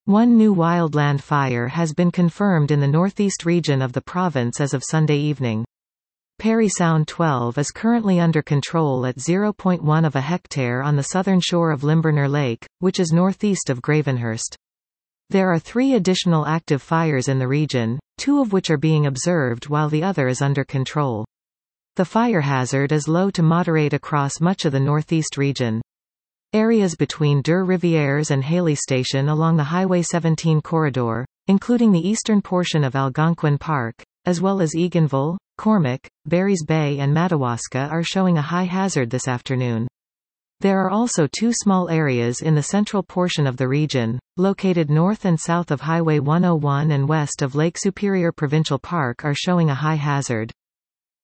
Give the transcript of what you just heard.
One new wildland fire has been confirmed in the northeast region of the province as of Sunday evening. Parry Sound 12 is currently under control at 0.1 of a hectare on the southern shore of Limburner Lake, which is northeast of Gravenhurst. There are 3 additional active fires in the region, 2 of which are being observed while the other is under control. The fire hazard is low to moderate across much of the northeast region. Areas between Deux Rivières and Haley Station along the Highway 17 corridor, including the eastern portion of Algonquin Park, as well as Eganville, Cormac, Barry's Bay and Madawaska are showing a high hazard this afternoon. There are also 2 small areas in the central portion of the region, located north and south of Highway 101 and west of Lake Superior Provincial Park are showing a high hazard.